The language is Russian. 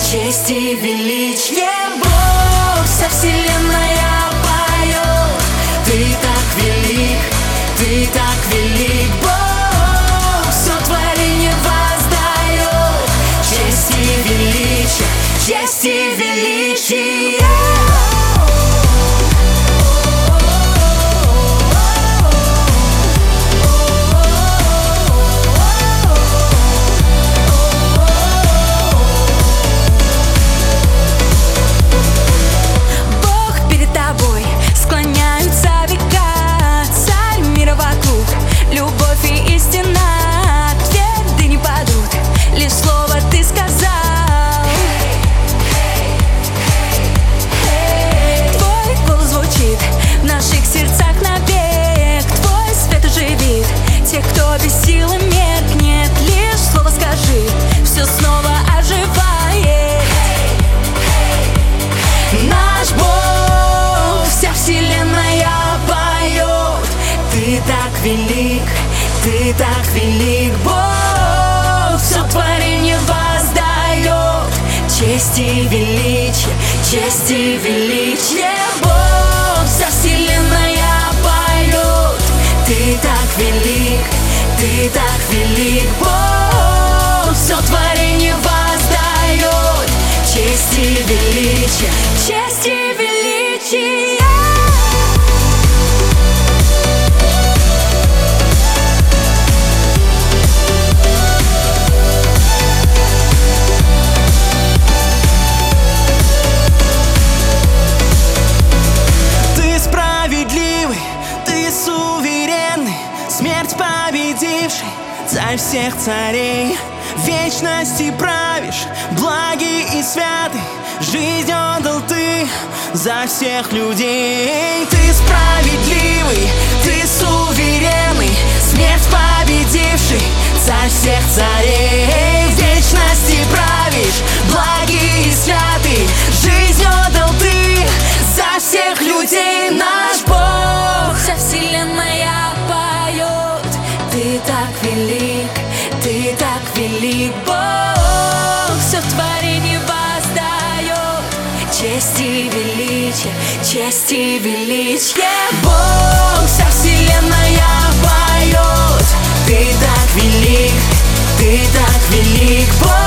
честь и величие. Бог, вся вселенная поет. Ты так велик, ты так велик. Бог, все творение воздает честь и величие, честь и величие. Ты так велик, ты так велик. Бог, все творение воздает честь и величие, честь и величие. Бог, вся вселенная поет. Ты так велик, ты так велик. Бог, все творение воздает честь и величие, честь и величие. Смерть победивший, царь всех царей, в вечности правишь, благий и святый, жизнь отдал ты за всех людей. Ты справедливый, ты суверенный, смерть победивший, царь всех царей, в вечности правишь, благий и святый, жизнь отдал ты за всех людей. Наш Бог, вся вселенная поет. Ты так велик, ты так велик. Бог, все творение воздает честь и величие, честь и величие. Бог, вся вселенная поет. Ты так велик, ты так велик. Бог,